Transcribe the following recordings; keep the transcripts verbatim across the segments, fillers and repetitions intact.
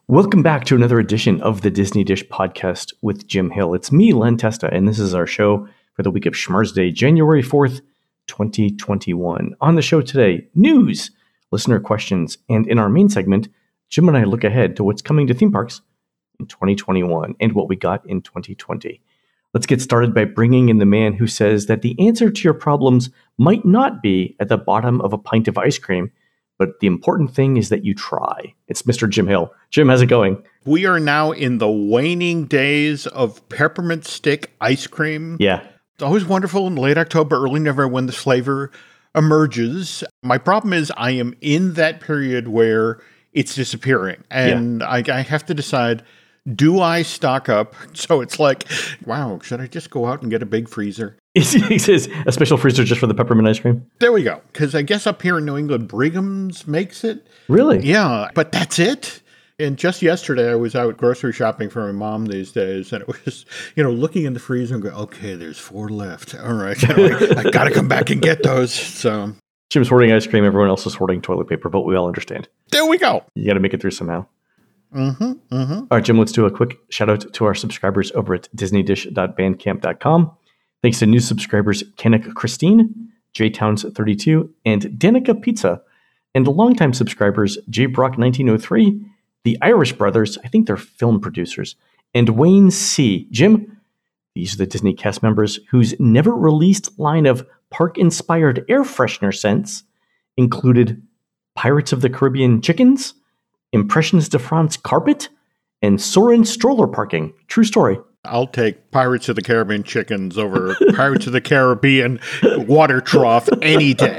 Welcome back to another edition of the Disney Dish Podcast with Jim Hill. It's me, Len Testa, and this is our show for the week of Schmars Day, January fourth, twenty twenty-one. On the show today, news, listener questions, and in our main segment, Jim and I look ahead to what's coming to theme parks in twenty twenty-one and what we got in twenty twenty. Let's get started by bringing in the man who says that the answer to your problems might not be at the bottom of a pint of ice cream, but the important thing is that you try. It's Mister Jim Hill. Jim, how's it going? We are now in the waning days of peppermint stick ice cream. Yeah. It's always wonderful in late October, early November when the flavor emerges. My problem is I am in that period where it's disappearing. And yeah. I, I have to decide, do I stock up? So it's like, wow, should I just go out and get a big freezer? He says a special freezer just for the peppermint ice cream? There we go. Because I guess up here in New England, Brigham's makes it. Really? Yeah, but that's it. And just yesterday, I was out grocery shopping for my mom these days, and it was, you know, looking in the freezer and going, okay, there's four left. All right, I, I got to come back and get those. So Jim's hoarding ice cream. Everyone else is hoarding toilet paper, but we all understand. There we go. You got to make it through somehow. Mm-hmm, mm-hmm. All right, Jim, let's do a quick shout out to our subscribers over at disney dish dot bandcamp dot com. Thanks to new subscribers Kanika Christine, J Towns thirty-two, and Danica Pizza, and longtime subscribers J Brock nineteen oh three, the Irish Brothers, I think they're film producers, and Wayne C. Jim, these are the Disney cast members whose never released line of park-inspired air freshener scents included Pirates of the Caribbean chickens, Impressions de France carpet, and Soarin' stroller parking. True story. I'll take Pirates of the Caribbean chickens over Pirates of the Caribbean water trough any day.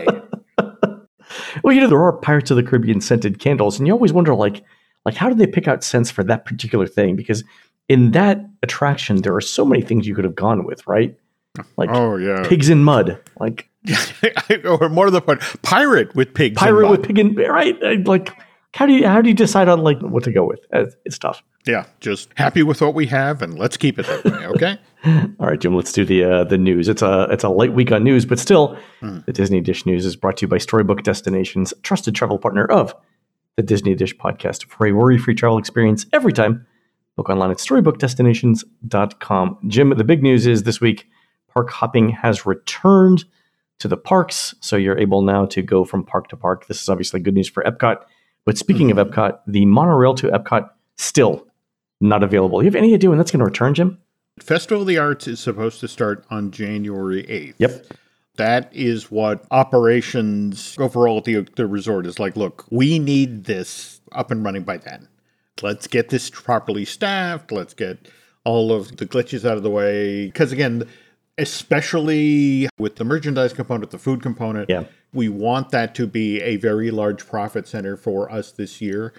Well, you know, there are Pirates of the Caribbean scented candles, and you always wonder, like, like how did they pick out scents for that particular thing? Because in that attraction, there are so many things you could have gone with, right? Like, oh, yeah. Pigs in mud. Like, or more to the point, pirate with pigs pirate in mud. with pig in, right? Like, how do you how do you decide on like what to go with? It's tough. Yeah, just happy with what we have, and let's keep it that way. Okay. All right, Jim. Let's do the uh, the news. It's a it's a light week on news, but still, mm. the Disney Dish News is brought to you by Storybook Destinations, trusted travel partner of the Disney Dish Podcast. For a worry-free travel experience every time, look online at storybook destinations dot com. Jim, the big news is this week, park hopping has returned to the parks, so you're able now to go from park to park. This is obviously good news for Epcot. But speaking mm-hmm. of Epcot, the monorail to Epcot still not available. You have any idea when that's going to return, Jim? Festival of the Arts is supposed to start on January eighth. Yep. That is what operations overall at the, the resort is like, look, we need this up and running by then. Let's get this properly staffed. Let's get all of the glitches out of the way. Because again, especially with the merchandise component, the food component, yeah. we want that to be a very large profit center for us this year.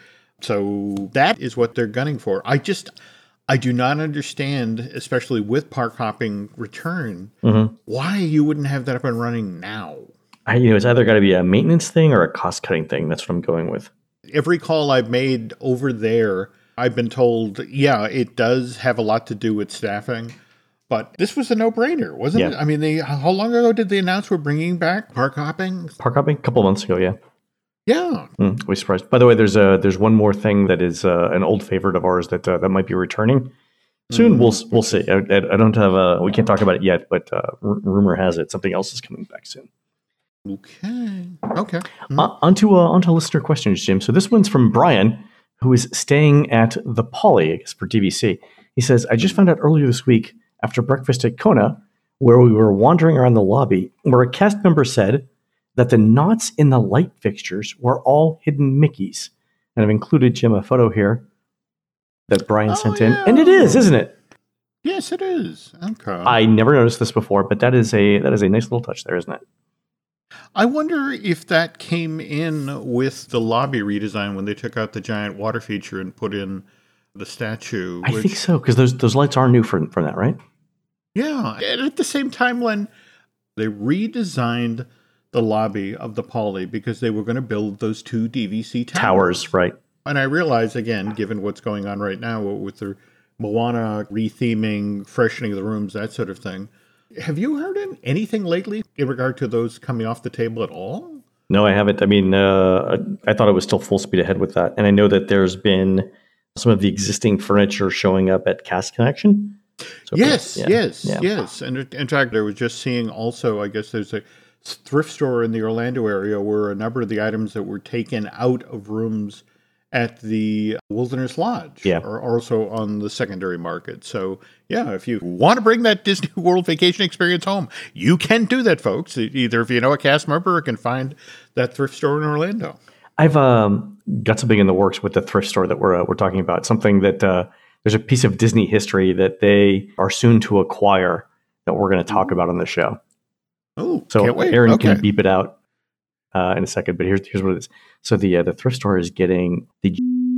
So that is what they're gunning for. I just, I do not understand, especially with park hopping return, mm-hmm. why you wouldn't have that up and running now. I, you know, it's either got to be a maintenance thing or a cost-cutting thing. That's what I'm going with. Every call I've made over there, I've been told, yeah, it does have a lot to do with staffing. But this was a no-brainer, wasn't yeah. it? I mean, they, how long ago did they announce we're bringing back park hopping? Park hopping? A couple of months ago, yeah. Yeah. Mm, I was surprised. By the way, there's a, there's one more thing that is uh, an old favorite of ours that uh, that might be returning soon. Mm. We'll we'll see. I, I don't have a, we can't talk about it yet, but uh, r- rumor has it something else is coming back soon. Okay. Okay. Mm. Uh, onto, uh, onto listener questions, Jim. So this one's from Brian, who is staying at the Poly, I guess, for D V C. He says, I just found out earlier this week after breakfast at Kona, where we were wandering around the lobby, where a cast member said that the knots in the light fixtures were all hidden Mickeys. And I've included, Jim, a photo here that Brian oh, sent in. Yeah. And it is, isn't it? Yes, it is. Okay. I never noticed this before, but that is a that is a nice little touch there, isn't it? I wonder if that came in with the lobby redesign when they took out the giant water feature and put in the statue. I which, think so, because those those lights are new from, from that, right? Yeah. And at the same time, when they redesigned the lobby of the Poly because they were going to build those two D V C towers. Towers, right. And I realize, again, given what's going on right now with the Moana retheming, freshening of the rooms, that sort of thing, have you heard anything lately in regard to those coming off the table at all? No, I haven't. I mean, uh, I thought it was still full speed ahead with that. And I know that there's been some of the existing furniture showing up at Cast Connection. So yes, yeah, yes, yeah. yes. And in fact, I was just seeing also, I guess there's a thrift store in the Orlando area where a number of the items that were taken out of rooms at the Wilderness Lodge yeah. are also on the secondary market. So, yeah, if you want to bring that Disney World vacation experience home, you can do that, folks. Either if you know a cast member or can find that thrift store in Orlando. I've um, got something in the works with the thrift store that we're uh, we're talking about. Something that uh, there's a piece of Disney history that they are soon to acquire that we're going to talk about on the show. Oh, so can't wait. Aaron Okay. can beep it out uh, in a second. But here's here's what it is. So the uh, the thrift store is getting the.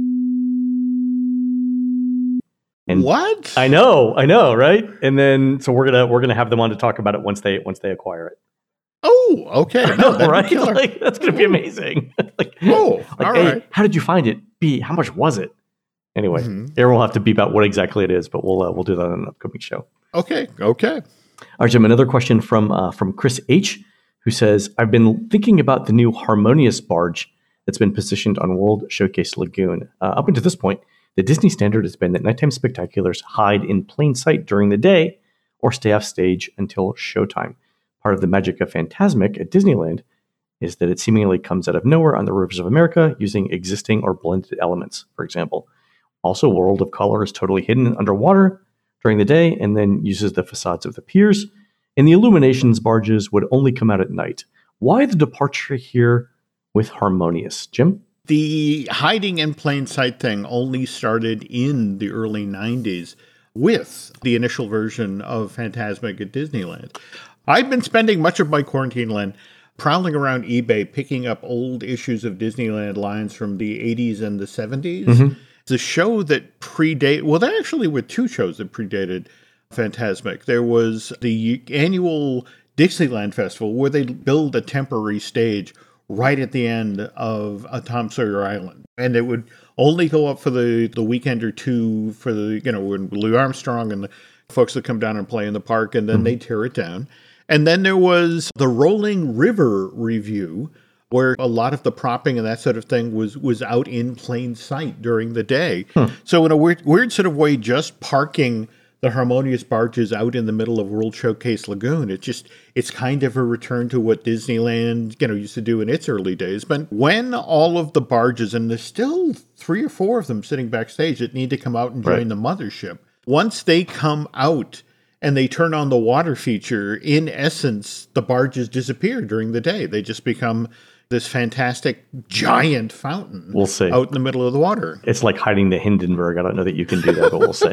And what? I know, I know, right? And then so we're gonna we're gonna have them on to talk about it once they once they acquire it. Oh, okay. No, that'd be right? killer. Like, that's gonna be amazing. like, Oh, like, all A, right. how did you find it? B, how much was it? Anyway, Mhm. Aaron will have to beep out what exactly it is, but we'll uh, we'll do that on an upcoming show. Okay, okay. All right, Jim. Another question from uh, from Chris H, who says, "I've been thinking about the new Harmonious barge that's been positioned on World Showcase Lagoon. Uh, up until this point, the Disney standard has been that nighttime spectaculars hide in plain sight during the day or stay off stage until showtime. Part of the magic of Fantasmic at Disneyland is that it seemingly comes out of nowhere on the rivers of America using existing or blended elements, for example. Also, World of Color is totally hidden underwater during the day and then uses the facades of the piers. And the Illuminations barges would only come out at night. Why the departure here with Harmonious? Jim? The hiding in plain sight thing only started in the early nineties with the initial version of Fantasmic at Disneyland. I've been spending much of my quarantine, Len, prowling around eBay, picking up old issues of Disneyland lines from the eighties and the seventies. Mm-hmm. The show that predate, well, there actually were two shows that predated Fantasmic. There was the annual Dixieland Festival where they build a temporary stage right at the end of a Tom Sawyer Island. And it would only go up for the, the weekend or two for the, you know, when Louis Armstrong and the folks that come down and play in the park, and then mm-hmm. they tear it down. And then there was the Rolling River Review, where a lot of the propping and that sort of thing was was out in plain sight during the day. Hmm. So in a weird, weird sort of way, just parking the Harmonious barges out in the middle of World Showcase Lagoon, it just, it's kind of a return to what Disneyland, you know, used to do in its early days. But when all of the barges, and there's still three or four of them sitting backstage that need to come out and join right. the mothership, once they come out and they turn on the water feature, in essence, the barges disappear during the day. They just become this fantastic giant fountain we'll see. out in the middle of the water. It's like hiding the Hindenburg. I don't know that you can do that, but we'll see.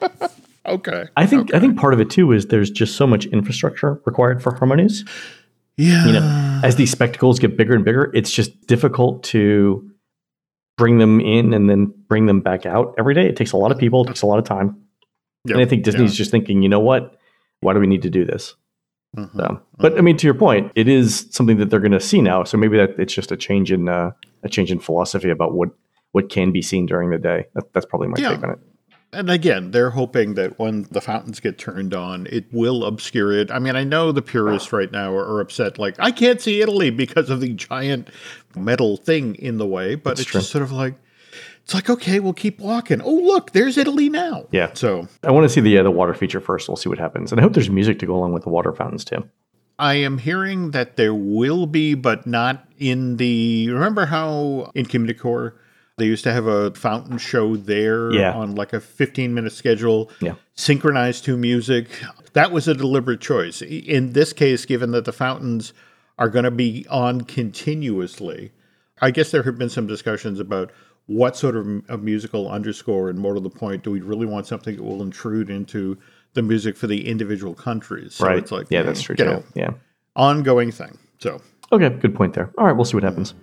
Okay. I think okay. I think part of it too is there's just so much infrastructure required for Harmonious. Yeah. You know, as these spectacles get bigger and bigger, it's just difficult to bring them in and then bring them back out every day. It takes a lot of people, it takes a lot of time. Yep. And I think Disney's yeah. just thinking, you know what? Why do we need to do this? Mm-hmm. So, but mm-hmm. I mean, to your point, it is something that they're going to see now. So maybe that it's just a change in uh, a change in philosophy about what what can be seen during the day. That, that's probably my yeah. take on it. And again, they're hoping that when the fountains get turned on, it will obscure it. I mean, I know the purists right now are, are upset, like, I can't see Italy because of the giant metal thing in the way. But That's it's true. just sort of like, it's like, okay, we'll keep walking. Oh, look, there's Italy now. Yeah. So I want to see the uh, the water feature first. We'll see what happens. And I hope there's music to go along with the water fountains too. I am hearing that there will be, but not in the, remember how in Communicore, they used to have a fountain show there yeah. on like a fifteen minute schedule, yeah. synchronized to music. That was a deliberate choice. In this case, given that the fountains are going to be on continuously, I guess there have been some discussions about what sort of a musical underscore, and more to the point, do we really want something that will intrude into the music for the individual countries? So right. It's like, yeah, that's true you too. know, yeah. ongoing thing. So okay, good point there. All right, we'll see what happens.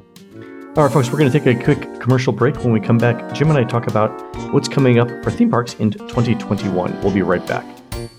All right, folks, we're going to take a quick commercial break. When we come back, Jim and I talk about what's coming up for theme parks in twenty twenty-one. We'll be right back.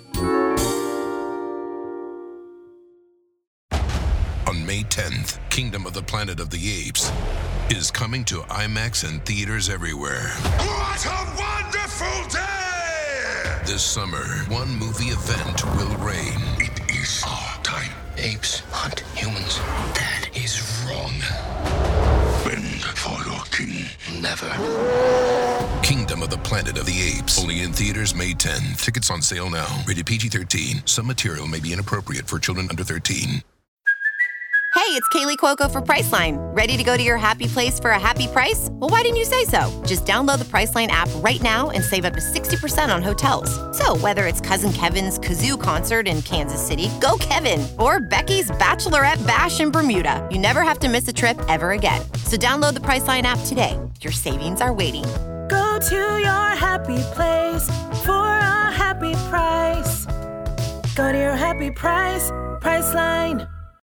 On May tenth, Kingdom of the Planet of the Apes is coming to IMAX and theaters everywhere. What a wonderful day! This summer, one movie event will reign. It is our time. Apes hunt humans. That is wrong. Bend for your king. Never. Kingdom Planet of the Apes. Only in theaters May tenth. Tickets on sale now. Rated P G thirteen. Some material may be inappropriate for children under thirteen. Hey, it's Kaylee Cuoco for Priceline. Ready to go to your happy place for a happy price? Well, why didn't you say so? Just download the Priceline app right now and save up to sixty percent on hotels. So whether it's Cousin Kevin's Kazoo Concert in Kansas City, go Kevin, or Becky's Bachelorette Bash in Bermuda, you never have to miss a trip ever again. So download the Priceline app today. Your savings are waiting. Go to your happy place for a happy price. Go to your happy price, Priceline.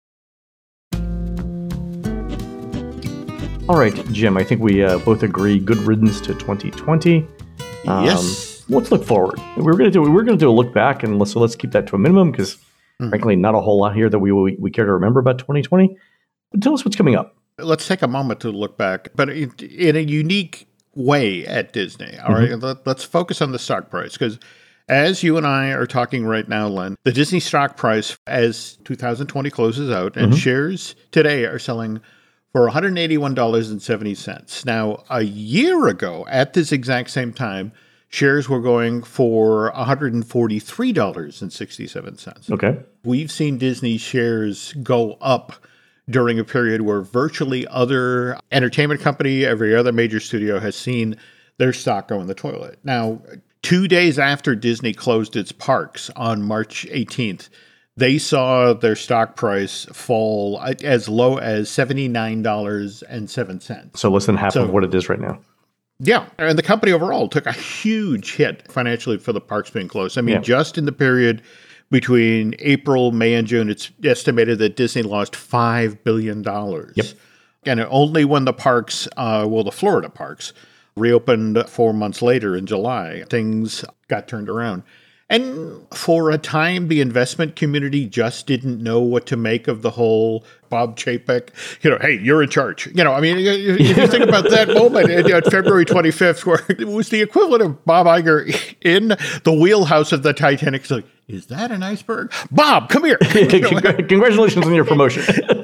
All right, Jim, I think we uh, both agree good riddance to twenty twenty. Um, Yes. Let's look forward. We We're going to do we we're going to do a look back, and let's, so let's keep that to a minimum because, Mhm. frankly, not a whole lot here that we, we we care to remember about twenty twenty. But tell us what's coming up. Let's take a moment to look back, but in, in a unique way at Disney. All right, Let, let's focus on the stock price because as you and I are talking right now, Len, the Disney stock price as two thousand twenty closes out and shares today are selling for one hundred eighty-one dollars and seventy cents. Now, a year ago at this exact same time, shares were going for one hundred forty-three dollars and sixty-seven cents. Okay. We've seen Disney shares go up during a period where virtually other entertainment company, every other major studio has seen their stock go in the toilet. Now, two days after Disney closed its parks on March eighteenth, they saw their stock price fall as low as seventy-nine dollars and seven cents. So less than half So- of what it is right now. Yeah, and the company overall took a huge hit financially for the parks being closed. I mean, Yeah. just in the period between April, May, and June, it's estimated that Disney lost five billion dollars. Yep. And only when the parks, uh, well, the Florida parks, reopened four months later in July, things got turned around. And for a time, the investment community just didn't know what to make of the whole Bob Chapek, you know, hey, you're in charge. You know, I mean, if you think about that moment on February twenty-fifth, where it was the equivalent of Bob Iger in the wheelhouse of the Titanic. It's like, is that an iceberg? Bob, come here. You know, Congr- Congratulations on your promotion.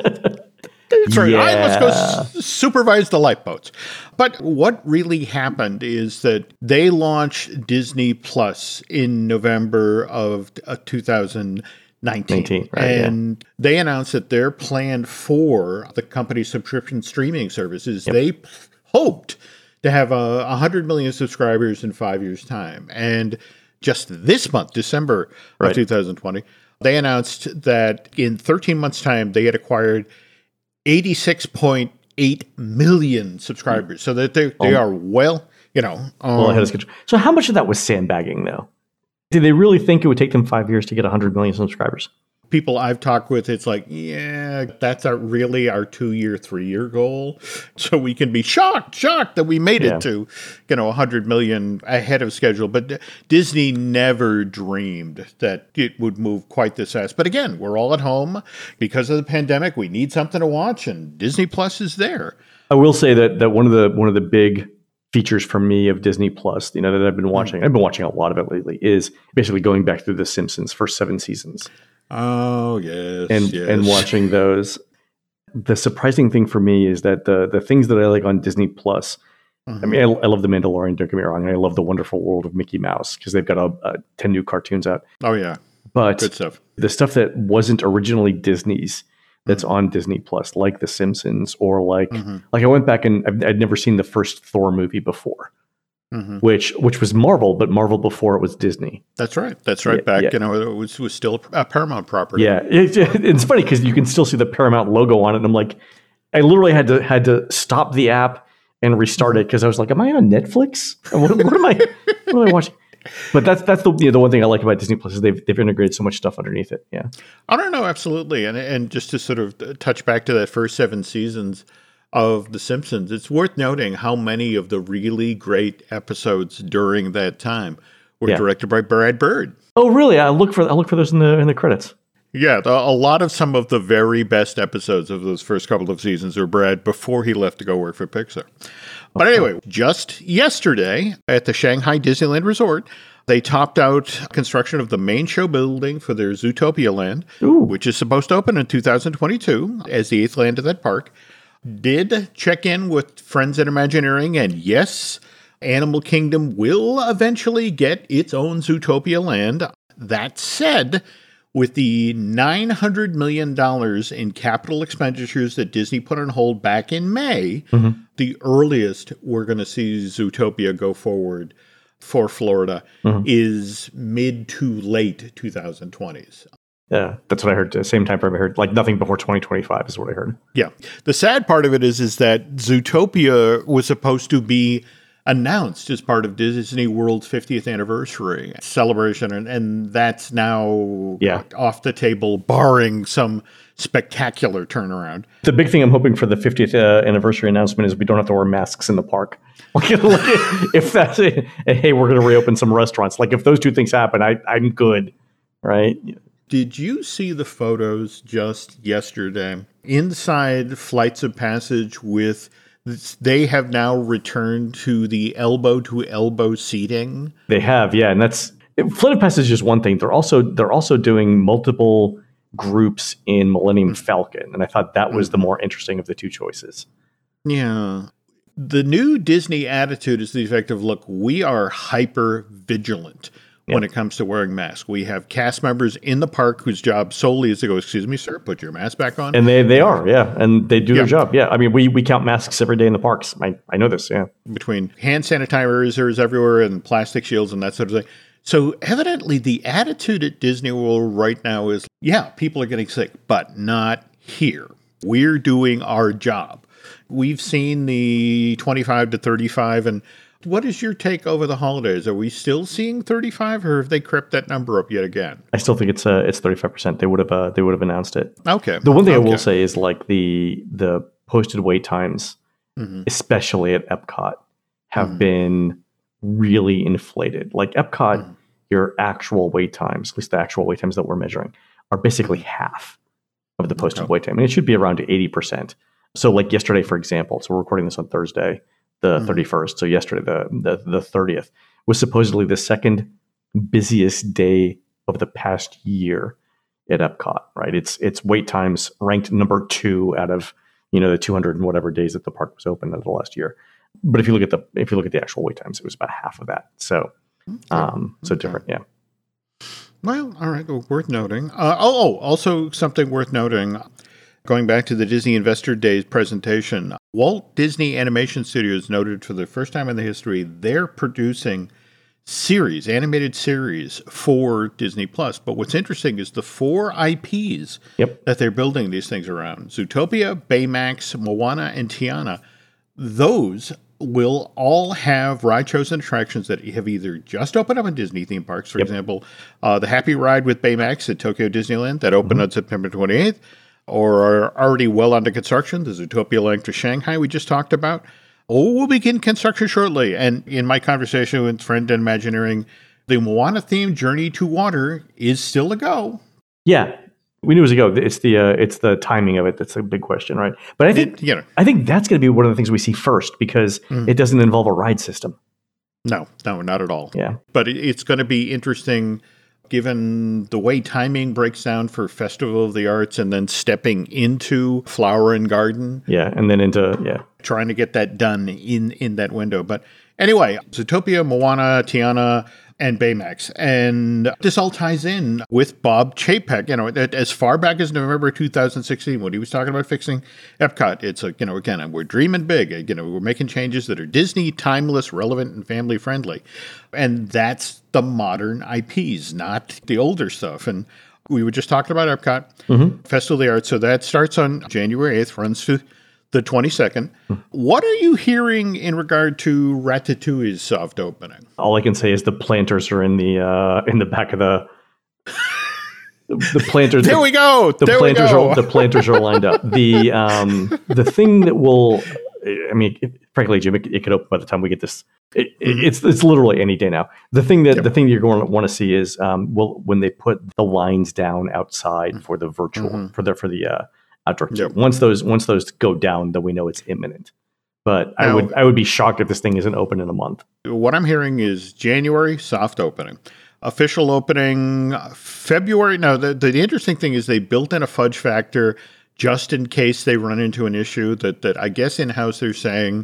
That's right. I must go Yeah. s- supervise the lifeboats. But what really happened is that they launched Disney Plus in November of uh, two thousand nineteen. nineteen, right, yeah. and they announced that their plan for the company's subscription streaming services, they p- hoped to have uh, one hundred million subscribers in five years' time. And just this month, December Right. of two thousand twenty, they announced that in thirteen months' time, they had acquired eighty-six point eight million subscribers. So that they, they are well, you know. Um, Well ahead of schedule. So how much of that was sandbagging, though? Did they really think it would take them five years to get one hundred million subscribers? people I've talked with, it's like, yeah, that's our, really our two-year, three-year goal. So we can be shocked, shocked that we made Yeah. it to, you know, one hundred million ahead of schedule. But Disney never dreamed that it would move quite this fast. But again, we're all at home because of the pandemic. We need something to watch, and Disney Plus is there. I will say that that one of the one of the big features for me of Disney Plus, you know, that I've been watching, I've been watching a lot of it lately, is basically going back through The Simpsons for seven seasons Oh, yes. and yes. and watching those. The surprising thing for me is that the the things that I like on Disney Plus, I mean, I, I love The Mandalorian, don't get me wrong, and I love The Wonderful World of Mickey Mouse because they've got a, a ten new cartoons out. Oh, yeah. But Good stuff. the stuff that wasn't originally Disney's that's on Disney Plus, like The Simpsons, or like Mhm. like I went back and I've, I'd never seen the first Thor movie before, Mhm. which which was Marvel, but Marvel before it was Disney. That's right. That's right. Yeah, Back, yeah. you know, it was, was still a Paramount property. Yeah, it, it's funny because you can still see the Paramount logo on it, and I'm like, I literally had to had to stop the app and restart it because I was like, am I on Netflix? What, what am I? What am I watching? But that's that's the you know, the one thing I like about Disney Plus is they've they've integrated so much stuff underneath it. Yeah. I don't know, absolutely. And and just to sort of touch back to that first seven seasons of The Simpsons, it's worth noting how many of the really great episodes during that time were Yeah. directed by Brad Bird. Oh, really? I look for I look for those in the in the credits. Yeah, the, a lot of some of the very best episodes of those first couple of seasons are Brad before he left to go work for Pixar. But anyway, just yesterday at the Shanghai Disneyland Resort, they topped out construction of the main show building for their Zootopia Land, Ooh. which is supposed to open in two thousand twenty-two as the eighth land of that park. Did check in with friends at Imagineering, and yes, Animal Kingdom will eventually get its own Zootopia land. That said, with the nine hundred million dollars in capital expenditures that Disney put on hold back in May, mm-hmm. the earliest we're going to see Zootopia go forward for Florida mm-hmm. is mid to late twenty twenties. Yeah, that's what I heard. The same time frame I heard, like nothing before twenty twenty-five is what I heard. Yeah. The sad part of it is, is that Zootopia was supposed to be announced as part of Disney World's fiftieth anniversary celebration, and, and that's now yeah. off the table, barring some spectacular turnaround. The big thing I'm hoping for the fiftieth uh, anniversary announcement is we don't have to wear masks in the park. Like, like if that's it, hey, we're going to reopen some restaurants. Like if those two things happen, I, I'm good, right? Did you see the photos just yesterday? Inside Flights of Passage with... They have now returned to the elbow-to-elbow seating. They have, yeah, and that's Flight of Passage is one thing. They're also they're also doing multiple groups in Millennium Falcon, and I thought that was the more interesting of the two choices. Yeah, the new Disney attitude is the effect of, look, we are hyper vigilant. Yep. When it comes to wearing masks. We have cast members in the park whose job solely is to go, excuse me, sir, put your mask back on. And they, they are, yeah. And they do yeah. their job. Yeah. I mean, we, we count masks every day in the parks. I, I know this, yeah. Between hand sanitizers everywhere and plastic shields and that sort of thing. So evidently the attitude at Disney World right now is, yeah, people are getting sick, but not here. We're doing our job. We've seen the twenty-five to thirty-five, and what is your take over the holidays? Are we still seeing thirty-five, or have they crept that number up yet again? I still think it's uh, it's thirty-five percent. They would have uh, they would have announced it. Okay. The one thing okay. I will say is like the the posted wait times, mm-hmm. especially at Epcot, have mm-hmm. been really inflated. Like Epcot, mm-hmm. your actual wait times, at least the actual wait times that we're measuring, are basically half of the posted okay. wait time, and it should be around eighty percent. So, like yesterday, for example, so we're recording this on Thursday. The mm-hmm. thirty-first, so yesterday, the, the the thirtieth, was supposedly the second busiest day of the past year at Epcot, right? It's it's wait times ranked number two out of, you know, the two hundred and whatever days that the park was open over the last year. But if you look at the if you look at the actual wait times, it was about half of that. So, okay. um, so okay. different, yeah. Well, all right, well, worth noting. Uh, oh, oh, also something worth noting. Going back to the Disney Investor Days presentation, Walt Disney Animation Studios noted for the first time in the history they're producing series, animated series for Disney Plus. But what's interesting is the four I Ps yep. that they're building these things around. Zootopia, Baymax, Moana, and Tiana. Those will all have ride shows and attractions that have either just opened up in Disney theme parks. For yep. example, uh, the Happy Ride with Baymax at Tokyo Disneyland that opened mm-hmm. on September twenty-eighth. Or are already well under construction. The Zootopia Link to Shanghai we just talked about. Oh, we'll begin construction shortly. And in my conversation with friend and Imagineering, the Moana-themed Journey to Water is still a go. Yeah, we knew it was a go. It's the uh, it's the timing of it that's a big question, right? But I think it, you know, I think that's going to be one of the things we see first because mm. it doesn't involve a ride system. No, no, not at all. Yeah, but it, it's going to be interesting. Given the way timing breaks down for Festival of the Arts and then stepping into Flower and Garden. Yeah, and then into, yeah. Trying to get that done in, in that window. But anyway, Zootopia, Moana, Tiana, and Baymax. And this all ties in with Bob Chapek, you know, as far back as November two thousand sixteen, when he was talking about fixing Epcot. It's like, you know, again, we're dreaming big. You know, we're making changes that are Disney, timeless, relevant, and family friendly. And that's the modern I Ps, not the older stuff. And we were just talking about Epcot, mm-hmm. Festival of the Arts. So that starts on January eighth, runs through the twenty-second. Hmm. What are you hearing in regard to Ratatouille's soft opening? All I can say is the planters are in the uh, in the back of the the, the planters. There the, we go. The there planters we go. are the planters are lined up. The um, the thing that will, I mean, it, frankly, Jim, it, it could open by the time we get this. It, mm-hmm. it, it's it's literally any day now. The thing that yep. the thing that you're going to want to see is um, well, when they put the lines down outside mm-hmm. for the virtual mm-hmm. for the for the uh, outdoor. Yep. Once those once those go down, then we know it's imminent. But now, I would I would be shocked if this thing isn't open in a month. What I'm hearing is January soft opening, official opening February. Now the the interesting thing is they built in a fudge factor just in case they run into an issue that that I guess in house they're saying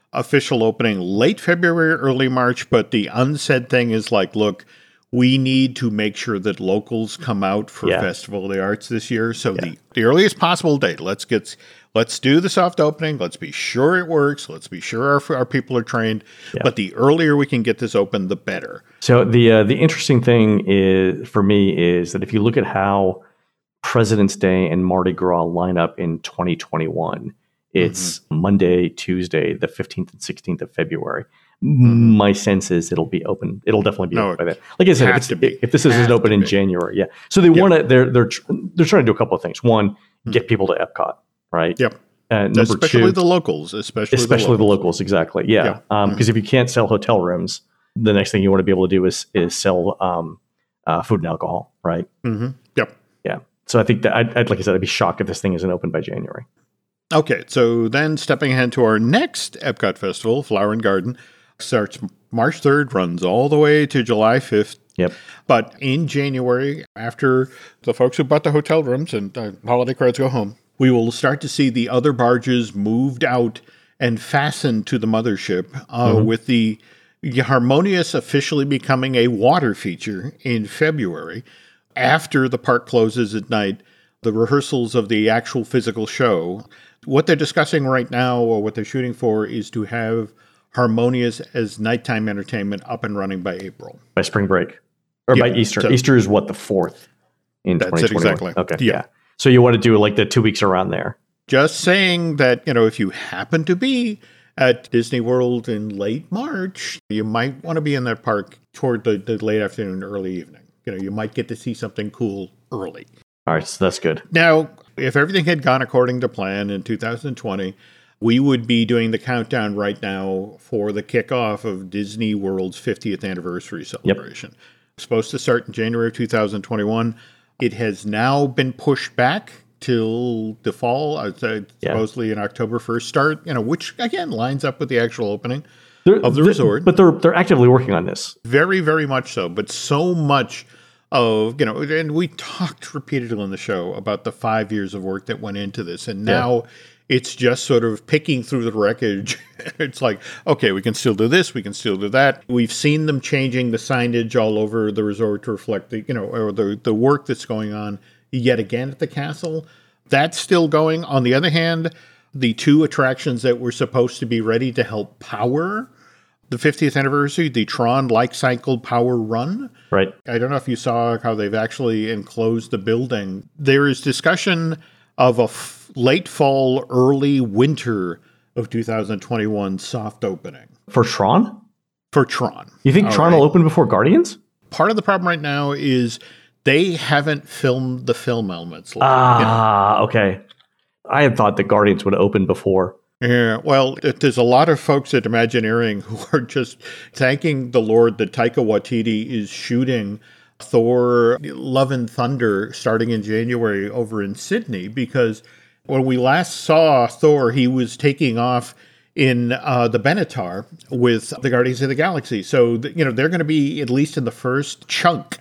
official opening late February, early March. But the unsaid thing is like, look, we need to make sure that locals come out for Yeah. Festival of the Arts this year. So yeah. the, the earliest possible date, let's get, let's do the soft opening. Let's be sure it works. Let's be sure our, our people are trained. Yeah. But the earlier we can get this open, the better. So the uh, the interesting thing is for me is that if you look at how President's Day and Mardi Gras line up in twenty twenty-one, it's mm-hmm. Monday, Tuesday, the fifteenth and sixteenth of February. Mm-hmm. My sense is it'll be open. It'll definitely be no, open by then. Like I said, if, it's, if this isn't open in January, yeah. So they yep. want to. They're they're they're trying to do a couple of things. One, mm-hmm. get people to Epcot, right? Yep. Uh, number especially two, the locals, especially especially the locals, the locals exactly. Yeah. Because yeah. um, mm-hmm. if you can't sell hotel rooms, the next thing you want to be able to do is is sell um, uh, food and alcohol, right? Mm-hmm. Yep. Yeah. So I think that I'd, I'd like I said, I'd be shocked if this thing isn't open by January. Okay, so then stepping ahead to our next Epcot Festival, Flower and Garden, starts March third, runs all the way to July fifth. Yep. But in January, after the folks who bought the hotel rooms and uh, holiday crowds go home, we will start to see the other barges moved out and fastened to the mothership uh, mm-hmm. with the Harmonious officially becoming a water feature in February. After the park closes at night, the rehearsals of the actual physical show. What they're discussing right now, or what they're shooting for, is to have Harmonious as nighttime entertainment up and running by April. By spring break. Or yeah, by Easter. So Easter is what, the fourth in that's twenty twenty-one? It exactly. Okay, yeah. yeah. So you want to do like the two weeks around there. Just saying that, you know, if you happen to be at Disney World in late March, you might want to be in that park toward the, the late afternoon, early evening. You know, you might get to see something cool early. All right, so that's good. Now, if everything had gone according to plan in two thousand twenty, we would be doing the countdown right now for the kickoff of Disney World's fiftieth anniversary celebration. Yep. Supposed to start in January of two thousand twenty-one. It has now been pushed back till the fall, uh, supposedly yeah. an October first start, you know, which again lines up with the actual opening they're, of the resort. But they're they're actively working on this. Very, very much so. But so much of, you know, and we talked repeatedly on the show about the five years of work that went into this. And now yeah. it's just sort of picking through the wreckage. It's like, okay, we can still do this. We can still do that. We've seen them changing the signage all over the resort to reflect the, you know, or the, the work that's going on yet again at the castle. That's still going. On the other hand, the two attractions that were supposed to be ready to help power the fiftieth anniversary, the Tron Light Cycle Power Run. Right. I don't know if you saw how they've actually enclosed the building. There is discussion of a f- late fall, early winter of two thousand twenty-one soft opening. For Tron? For Tron. You think All Tron right. will open before Guardians? Part of the problem right now is they haven't filmed the film elements. Like, ah, you know. okay. I had thought the Guardians would open before. Yeah, well, it, there's a lot of folks at Imagineering who are just thanking the Lord that Taika Waititi is shooting Thor Love and Thunder starting in January over in Sydney, because when we last saw Thor, he was taking off in uh, the Benatar with the Guardians of the Galaxy. So, you know, they're going to be at least in the first chunk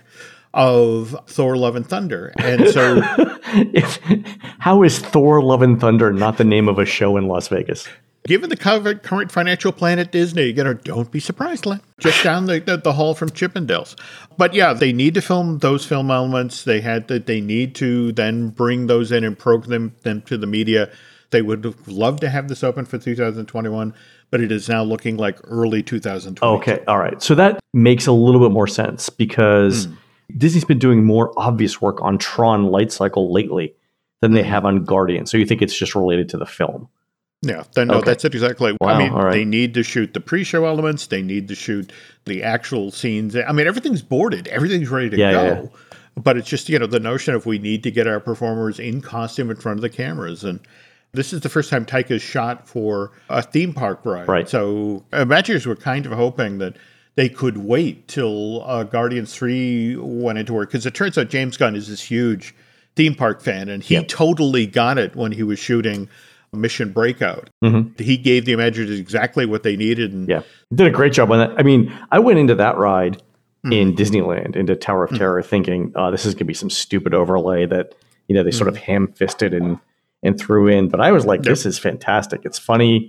of Thor Love and Thunder. And so if, how is Thor Love and Thunder not the name of a show in Las Vegas? Given the current financial plan at Disney, you know, don't be surprised, Len. Just down the, the, the hall from Chippendales. But yeah, they need to film those film elements. They had that. They need to then bring those in and program them, them to the media. They would have loved to have this open for two thousand twenty-one, but it is now looking like early two thousand twenty. Okay, all right. So that makes a little bit more sense because mm. Disney's been doing more obvious work on Tron Light Cycle lately than they have on Guardians. So you think it's just related to the film? Yeah, then, no, okay. that's it exactly. Wow, I mean, right. they need to shoot the pre-show elements. They need to shoot the actual scenes. I mean, everything's boarded. Everything's ready to yeah, go. Yeah, yeah. But it's just, you know, the notion of we need to get our performers in costume in front of the cameras. And this is the first time Taika's shot for a theme park ride. Right. So Imagineers were kind of hoping that they could wait till uh, Guardians three went into work. Because it turns out James Gunn is this huge theme park fan. And he yep. totally got it when he was shooting Mission Breakout. Mm-hmm. He gave the Imagineers exactly what they needed. And yeah, did a great job on that. I mean, I went into that ride mm-hmm. in Disneyland, into Tower of mm-hmm. Terror, thinking, oh, this is going to be some stupid overlay that, you know, they mm-hmm. sort of ham-fisted and, and threw in. But I was like, this yep. is fantastic. It's funny.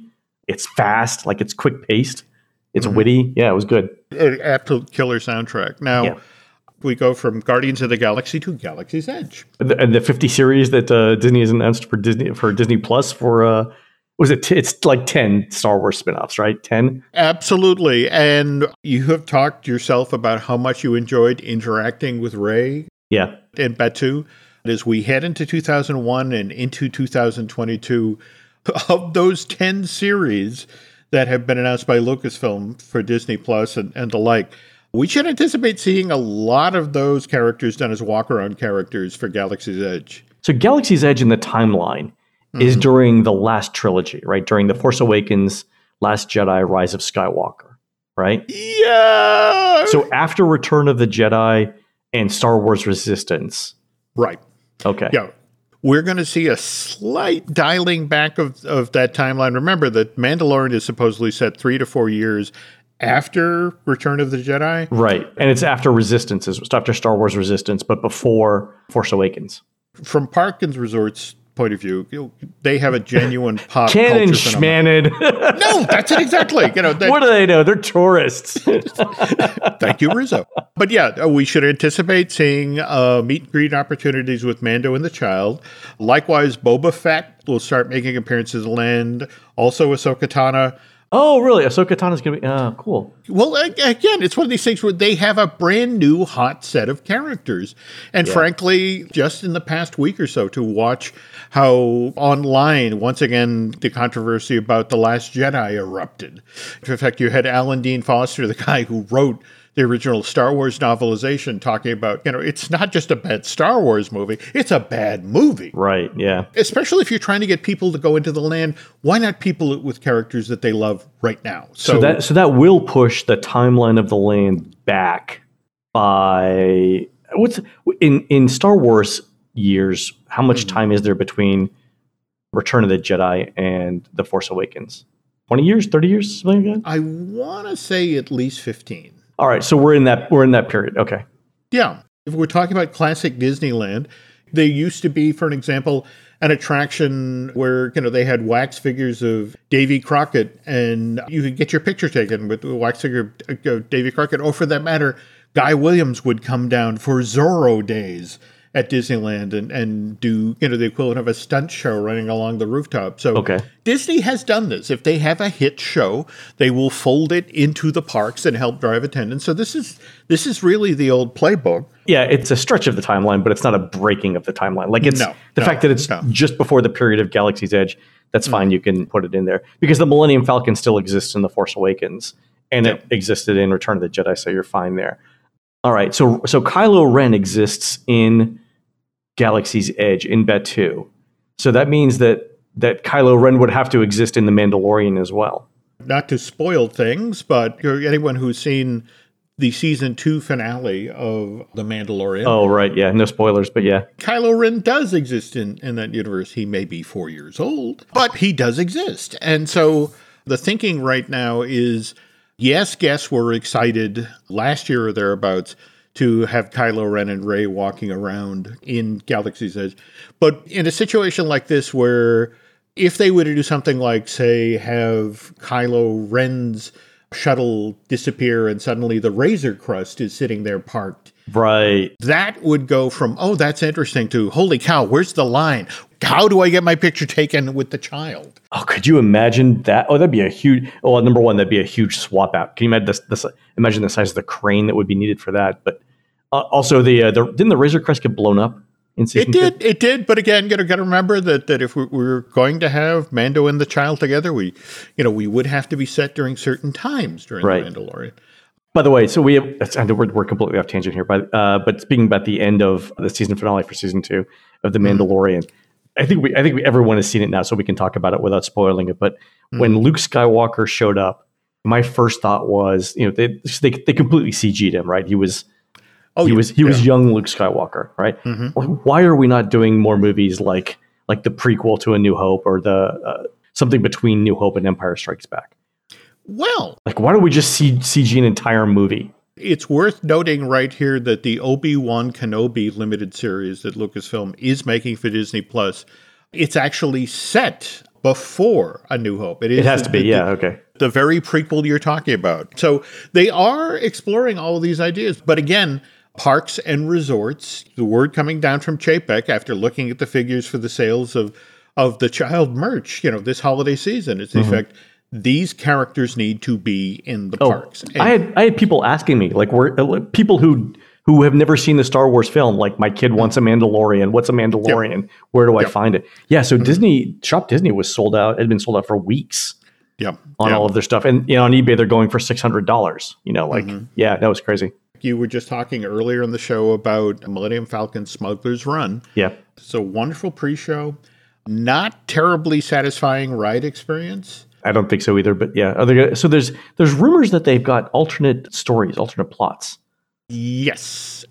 It's fast, like it's quick paced. It's Mhm. witty. Yeah, it was good. An absolute killer soundtrack. Now, Yeah. we go from Guardians of the Galaxy to Galaxy's Edge. And the, and the fifty series that uh, Disney has announced for Disney for Disney Plus for uh, was it? T- it's like ten Star Wars spinoffs, right? Ten. Absolutely. And you have talked yourself about how much you enjoyed interacting with Rey Yeah. and Batu. As we head into two thousand one and into two thousand twenty-two, of those ten series that have been announced by Lucasfilm for Disney Plus and, and the like, we should anticipate seeing a lot of those characters done as walk-around characters for Galaxy's Edge. So Galaxy's Edge in the timeline is during the last trilogy, right? During The Force Awakens, Last Jedi, Rise of Skywalker, right? Yeah. So after Return of the Jedi and Star Wars Resistance. Right. Okay. Yeah. We're going to see a slight dialing back of, of that timeline. Remember that Mandalorian is supposedly set three to four years after Return of the Jedi. Right. And it's after Resistance, it's after Star Wars Resistance, but before Force Awakens. From Parkins Resort's point of view, you know, they have a genuine pop Canon culture phenomenon. schmanid. No, that's it exactly. You know, that, What do they know? They're tourists. thank you, Rizzo. But yeah, we should anticipate seeing uh, meet and greet opportunities with Mando and the child. Likewise, Boba Fett will start making appearances land. Also, Ahsoka Tano. Oh, really? Ahsoka Tano's going to be... Oh, cool. Well, a- again, it's one of these things where they have a brand new hot set of characters. And Yeah. frankly, just in the past week or so, to watch how online, once again, the controversy about The Last Jedi erupted. In fact, you had Alan Dean Foster, the guy who wrote the original Star Wars novelization, talking about, you know, it's not just a bad Star Wars movie, it's a bad movie. Right, yeah. Especially if you're trying to get people to go into the land, why not people with characters that they love right now? So, that so that will push the timeline of the land back by what's in in Star Wars years. How much Mm-hmm. time is there between Return of the Jedi and The Force Awakens? Twenty years, thirty years, something like that. I want to say at least fifteen. All right, so we're in that we're in that period. Okay. Yeah. If we're talking about classic Disneyland, they used to be, for an example, an attraction where, you know, they had wax figures of Davy Crockett and you could get your picture taken with the wax figure of Davy Crockett. Or for that matter, Guy Williams would come down for Zorro days at Disneyland and, and do, you know, the equivalent of a stunt show running along the rooftop. So Okay. Disney has done this. If they have a hit show, they will fold it into the parks and help drive attendance. So this is this is really the old playbook. Yeah, it's a stretch of the timeline, but it's not a breaking of the timeline. Like it's No, the no, fact that it's no. just before the period of Galaxy's Edge. That's fine. You can put it in there because the Millennium Falcon still exists in The Force Awakens, and it existed in Return of the Jedi, so you're fine there. All right, so so Kylo Ren exists in Galaxy's Edge in Batuu, so that means that that Kylo Ren would have to exist in The Mandalorian as well. Not to spoil things, but you know, anyone who's seen the season two finale of The Mandalorian, Oh, right, yeah, no spoilers, but yeah, Kylo Ren does exist in, in that universe. He may be four years old, but he does exist. And so the thinking right now is, yes, guests were excited last year or thereabouts to have Kylo Ren and Rey walking around in Galaxy's Edge. But in a situation like this where if they were to do something like, say, have Kylo Ren's shuttle disappear and suddenly the Razor Crest is sitting there parked, right. that would go from, oh, that's interesting, to, holy cow, where's the line? How do I get my picture taken with the child? Oh, could you imagine that? Oh, that'd be a huge. Well, number one, that'd be a huge swap out. Can you imagine this? this imagine the size of the crane that would be needed for that. But uh, also, the, uh, the didn't the Razor Crest get blown up in season It did, it did. But again, you know, got to remember that that if we we're going to have Mando and the child together, we, you know, we would have to be set during certain times during Right. The Mandalorian. By the way, so we have. That's, I know we're, we're completely off tangent here, but uh, but speaking about the end of the season finale for season two of The Mandalorian, I think we I think we, everyone has seen it now, so we can talk about it without spoiling it. But when Luke Skywalker showed up, my first thought was, you know, they they, they completely C G'd him, right? He was. Oh, he yeah, was he was yeah. young Luke Skywalker, right? Why are we not doing more movies like like the prequel to A New Hope or the uh, something between New Hope and Empire Strikes Back? Well, Like, why don't we just C- CG an entire movie? it's worth noting right here that the Obi-Wan Kenobi limited series that Lucasfilm is making for Disney Plus, it's actually set before A New Hope. It, is It has the, to be, the, yeah, okay. The very prequel you're talking about. So they are exploring all of these ideas. But again, parks and resorts, the word coming down from Chapek after looking at the figures for the sales of, of the child merch, you know, this holiday season, it's in mm-hmm. effect, these characters need to be in the oh, parks. And I had I had people asking me, like, were people who who have never seen the Star Wars film, like, my kid wants a Mandalorian. What's a Mandalorian? Yep. Where do I yep. find it? Yeah, so mm-hmm. Disney, Shop Disney was sold out. It had been sold out for weeks. Yep. On yep. all of their stuff, and you know, on eBay they're going for six hundred dollars. You know, like, mm-hmm. yeah, that was crazy. You were just talking earlier in the show about Millennium Falcon Smuggler's Run. Yeah, it's a wonderful pre-show, not terribly satisfying ride experience. I don't think so either, but yeah. Other, so there's there's rumors that they've got alternate stories, alternate plots. Yes,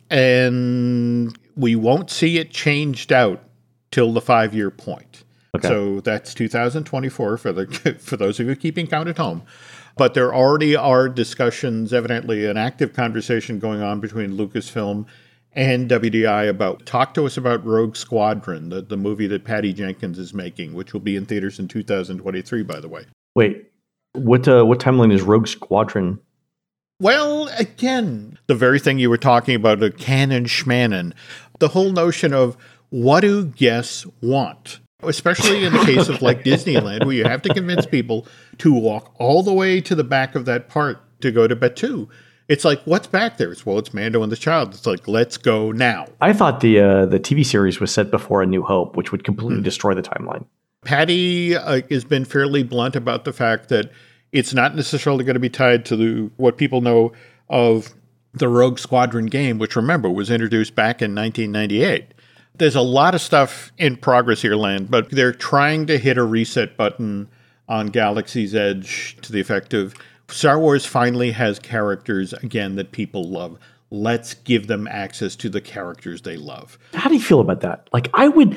and we won't see it changed out till the five-year point. Okay. So that's two thousand twenty-four for the for those of you keeping count at home. But there already are discussions, evidently an active conversation going on between Lucasfilm and W D I about, talk to us about Rogue Squadron, the, the movie that Patty Jenkins is making, which will be in theaters in two thousand twenty-three, by the way. Wait, what uh, what timeline is Rogue Squadron? Well, again, the very thing you were talking about, the canon schmanon, the whole notion of what do guests want? Especially in the case of like Disneyland, where you have to convince people to walk all the way to the back of that park to go to Batuu. It's like, what's back there? It's, well, it's Mando and the Child. It's like, let's go now. I thought the uh, the T V series was set before A New Hope, which would completely mm. destroy the timeline. Patty uh, has been fairly blunt about the fact that it's not necessarily going to be tied to the, what people know of the Rogue Squadron game, which, remember, was introduced back in nineteen ninety-eight. There's a lot of stuff in progress here, Len, but they're trying to hit a reset button on Galaxy's Edge to the effect of Star Wars finally has characters, again, that people love. Let's give them access to the characters they love. How do you feel about that? Like, I would,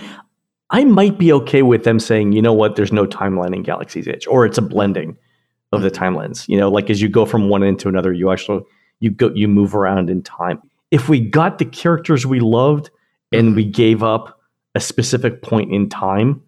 I might be okay with them saying, you know what, there's no timeline in Galaxy's Edge, or it's a blending of the timelines. You know, like as you go from one end to another, you actually, you go, you move around in time. If we got the characters we loved, and we gave up a specific point in time,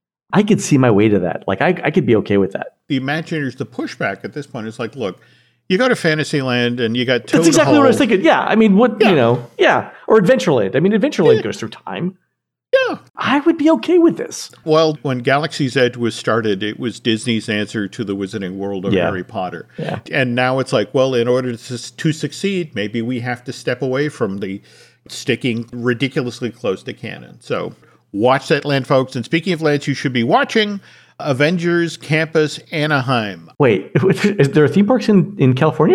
I could see my way to that. Like, I, I could be okay with that. The Imagineers, the pushback at this point is like, look, you go to Fantasyland and you got Toad That's exactly Hall. what I was thinking. Yeah, I mean, what, yeah. you know, yeah. Or Adventureland. I mean, Adventureland yeah. goes through time. Yeah. I would be okay with this. Well, when Galaxy's Edge was started, it was Disney's answer to the Wizarding World of yeah. Harry Potter. Yeah. And now it's like, well, in order to, to succeed, maybe we have to step away from the sticking ridiculously close to canon. So watch that, land, folks. And speaking of lands, you should be watching Avengers Campus Anaheim. Wait, is there theme parks in, in California?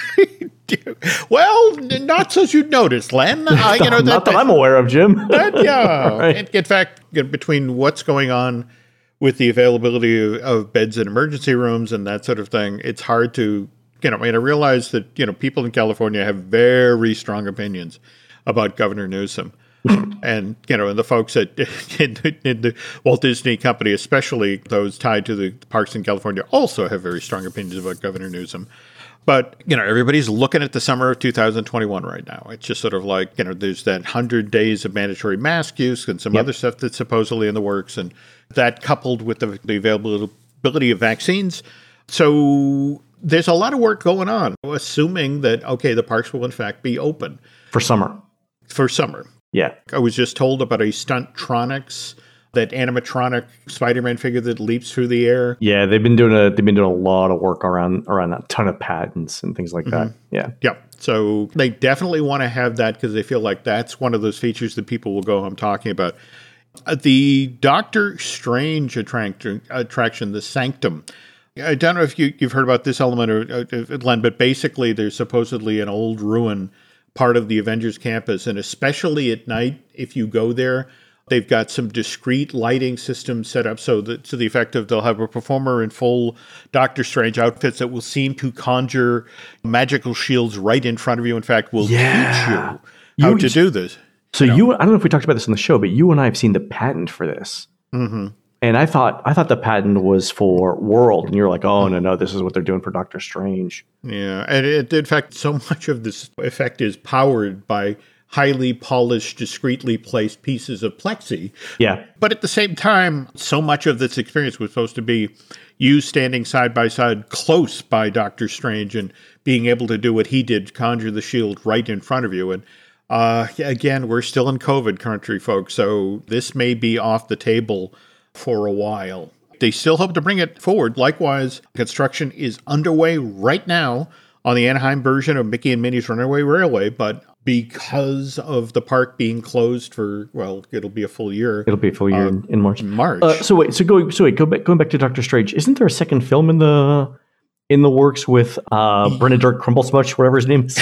Well, not as you'd notice, Len. Uh, you know, that, not that, that I'm aware of, Jim. That, yeah. Right. in, in fact, between what's going on with the availability of, of beds in emergency rooms and that sort of thing, it's hard to, you know, I mean, I realize that, you know, people in California have very strong opinions about Governor Newsom. And, you know, and the folks at in, in the Walt Disney Company, especially those tied to the parks in California, also have very strong opinions about Governor Newsom. But, you know, everybody's looking at the summer of two thousand twenty-one right now. It's just sort of like, you know, there's that one hundred days of mandatory mask use and some yep. other stuff that's supposedly in the works. And that coupled with the, the availability of vaccines. So there's a lot of work going on, assuming that, okay, the parks will in fact be open. For summer. For summer. Yeah. I was just told about a Stuntronics, that animatronic Spider-Man figure that leaps through the air. Yeah, they've been doing a they've been doing a lot of work around around a ton of patents and things like that. Mm-hmm. Yeah. Yeah. So they definitely want to have that because they feel like that's one of those features that people will go home talking about. Uh, the Doctor Strange attraction, attraction, the Sanctum. I don't know if you, you've heard about this element, or, uh, Len, but basically there's supposedly an old ruin part of the Avengers campus, and especially at night, if you go there, they've got some discrete lighting systems set up so that to the effect of they'll have a performer in full Doctor Strange outfits that will seem to conjure magical shields right in front of you. In fact, will yeah. teach you how you, to do this. So you, know? you, I don't know if we talked about this on the show, but you and I have seen the patent for this. Mm-hmm. And I thought I thought the patent was for World, and you're like, oh no, no, this is what they're doing for Doctor Strange. Yeah, and it, in fact, so much of this effect is powered by highly polished, discreetly placed pieces of plexi. Yeah. But at the same time, so much of this experience was supposed to be you standing side by side close by Doctor Strange and being able to do what he did, conjure the shield right in front of you. And uh, again, we're still in COVID country, folks, so this may be off the table for a while. They still hope to bring it forward. Likewise, construction is underway right now on the Anaheim version of Mickey and Minnie's Runaway Railway, but because of the park being closed for, well, it'll be a full year. It'll be a full year uh, in, in March. March. Uh, so wait, so going, so wait, go back, going back to Doctor Strange. Isn't there a second film in the in the works with uh, Benedict Cumberbatch, whatever his name is?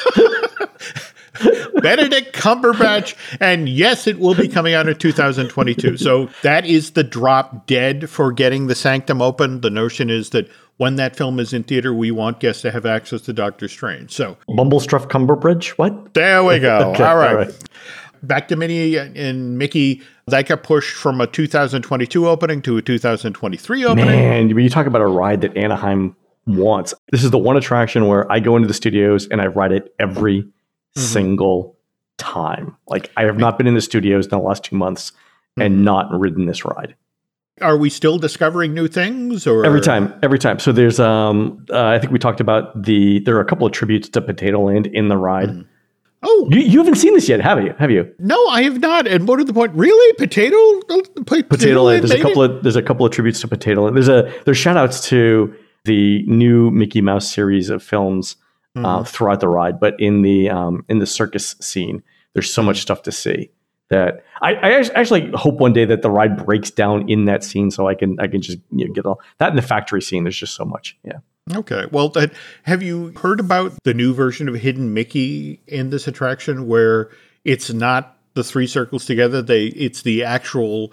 Benedict Cumberbatch, and yes, it will be coming out in two thousand twenty-two. So that is the drop dead for getting the Sanctum open. The notion is that when that film is in theater, we want guests to have access to Doctor Strange. So Bumblestruff Cumberbridge, what? There we go. Okay, all, right. all right. Back to Minnie and Mickey. That got pushed from a two thousand twenty-two opening to a two thousand twenty-three opening. Man, when you talk about a ride that Anaheim wants, this is the one attraction where I go into the studios and I ride it every mm-hmm. single time. Like, I have not been in the studios in the last two months mm-hmm. and not ridden this ride. Are we still discovering new things? Or every time, every time. So there's, um, uh, I think we talked about the. There are a couple of tributes to Potato Land in the ride. Mm. Oh, you, you haven't seen this yet, have you? Have you? No, I have not. And what are the point? Really, Potato? Potato, Potato Land. There's a couple of there's a couple of tributes to Potato Land. There's a there's shout outs to the new Mickey Mouse series of films mm. uh, throughout the ride, but in the um, in the circus scene, there's so much stuff to see. That I, I actually hope one day that the ride breaks down in that scene, so I can I can just you know, get all that in the factory scene. There's just so much, yeah. Okay, well, uh, have you heard about the new version of Hidden Mickey in this attraction, where it's not the three circles together? They it's the actual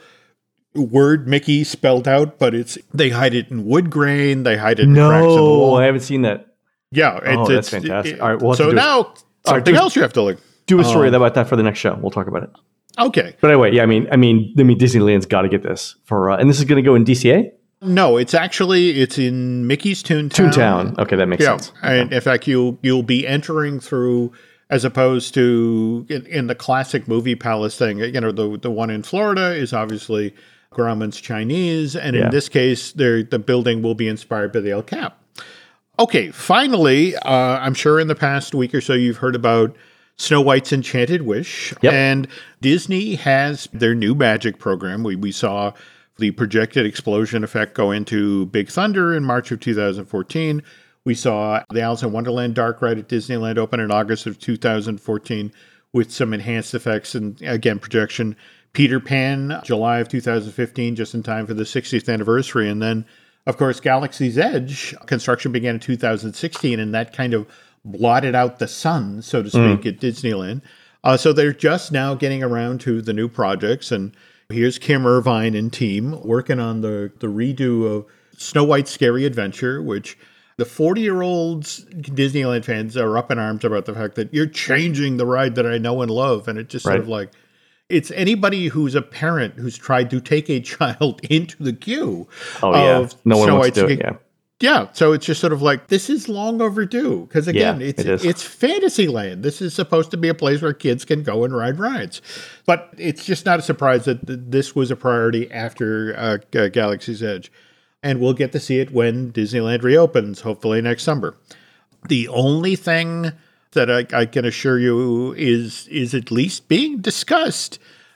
word Mickey spelled out, but it's they hide it in wood grain, they hide it in no, cracks in the wall. I haven't seen that. Yeah, it's, oh, that's it's, fantastic. It, all right, we'll have so to do now a, something right, else you have to look. Do a story um, about that for the next show. We'll talk about it. Okay. But anyway, yeah, I mean, I mean, I mean, Disneyland's got to get this for, uh, and this is going to go in D C A. No, it's actually it's in Mickey's Toontown. Toontown. Okay, that makes yeah. sense. And okay. in fact, you'll you'll be entering through, as opposed to in, in the classic movie palace thing. You know, the the one in Florida is obviously Grauman's Chinese, and yeah. in this case, the building will be inspired by the El Cap. Okay, finally, uh, I'm sure in the past week or so you've heard about Snow White's Enchanted Wish, yep. and Disney has their new magic program. We we saw the projected explosion effect go into Big Thunder in March of two thousand fourteen. We saw the Alice in Wonderland Dark Ride at Disneyland open in August of two thousand fourteen with some enhanced effects and, again, projection. Peter Pan, July of two thousand fifteen, just in time for the sixtieth anniversary. And then, of course, Galaxy's Edge, construction began in two thousand sixteen, and that kind of blotted out the sun, so to speak, mm. at Disneyland. Uh, so they're just now getting around to the new projects, and here's Kim Irvine and team working on the, the redo of Snow White's Scary Adventure, which the forty-year-olds Disneyland fans are up in arms about the fact that you're changing the ride that I know and love. And it just right. sort of like, it's anybody who's a parent who's tried to take a child into the queue. Oh, yeah. Of No one Snow wants White's to do it, yeah. Yeah, so it's just sort of like, this is long overdue. Because again, yeah, it's it is. it's Fantasyland. This is supposed to be a place where kids can go and ride rides. But it's just not a surprise that th- this was a priority after uh, G- Galaxy's Edge. And we'll get to see it when Disneyland reopens, hopefully next summer. The only thing that I, I can assure you is is at least being discussed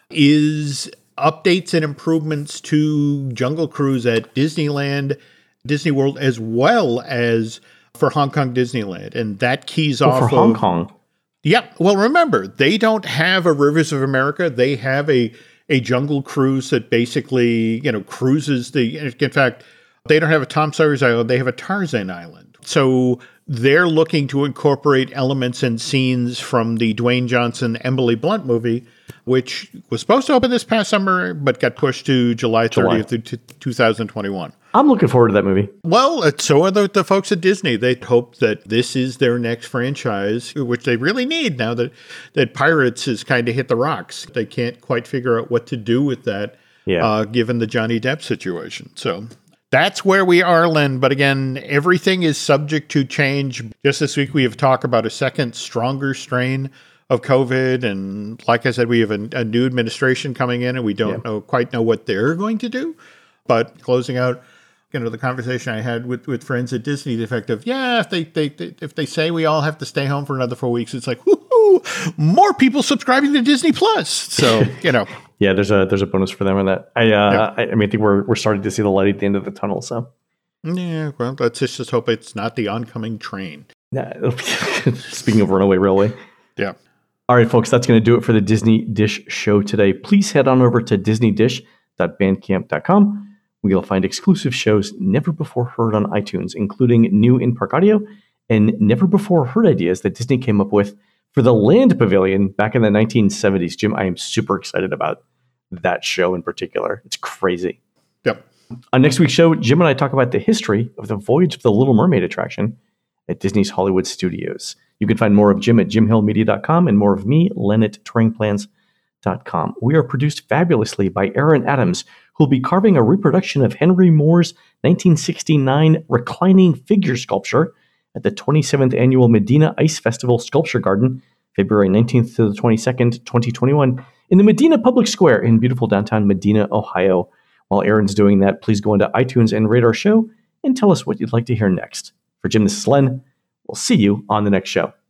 is updates and improvements to Jungle Cruise at Disneyland, Disney World, as well as for Hong Kong Disneyland. And that keys oh, off for of, Hong Kong. Yeah. Well, remember, they don't have a Rivers of America. They have a, a Jungle Cruise that basically, you know, cruises the, in fact, they don't have a Tom Sawyer's Island. They have a Tarzan Island. So they're looking to incorporate elements and scenes from the Dwayne Johnson, Emily Blunt movie, which was supposed to open this past summer, but got pushed to July thirtieth, July. two thousand twenty-one. I'm looking forward to that movie. Well, uh, so are the, the folks at Disney. They hope that this is their next franchise, which they really need now that, that Pirates has kind of hit the rocks. They can't quite figure out what to do with that, yeah. uh, given the Johnny Depp situation. So that's where we are, Len. But again, everything is subject to change. Just this week, we have talked about a second, stronger strain of COVID. And like I said, we have a, a new administration coming in, and we don't yeah. know quite know what they're going to do. But closing out, you know, the conversation I had with, with friends at Disney, the effect of, yeah, if they, they, they if they say we all have to stay home for another four weeks, it's like, woohoo, more people subscribing to Disney Plus. So, you know. yeah, there's a there's a bonus for them on that. I uh, yeah. I, I mean, I think we're we're starting to see the light at the end of the tunnel. So. Yeah, well, let's just, just hope it's not the oncoming train. Yeah, speaking of Runaway Railway. Yeah. All right, folks, that's going to do it for the Disney Dish show today. Please head on over to disney dish dot bandcamp dot com, where you'll find exclusive shows never before heard on iTunes, including new in-park audio and never before heard ideas that Disney came up with for the Land Pavilion back in the nineteen seventies. Jim, I am super excited about that show in particular. It's crazy. Yep. On next week's show, Jim and I talk about the history of the Voyage of the Little Mermaid attraction at Disney's Hollywood Studios. You can find more of Jim at jim hill media dot com and more of me, Len at touring plans dot com. We are produced fabulously by Aaron Adams, who will be carving a reproduction of Henry Moore's nineteen sixty-nine reclining figure sculpture at the twenty-seventh Annual Medina Ice Festival Sculpture Garden, February nineteenth to the twenty-second, twenty twenty-one, in the Medina Public Square in beautiful downtown Medina, Ohio. While Aaron's doing that, please go into iTunes and rate our show and tell us what you'd like to hear next. For Jim, this is Len. We'll see you on the next show.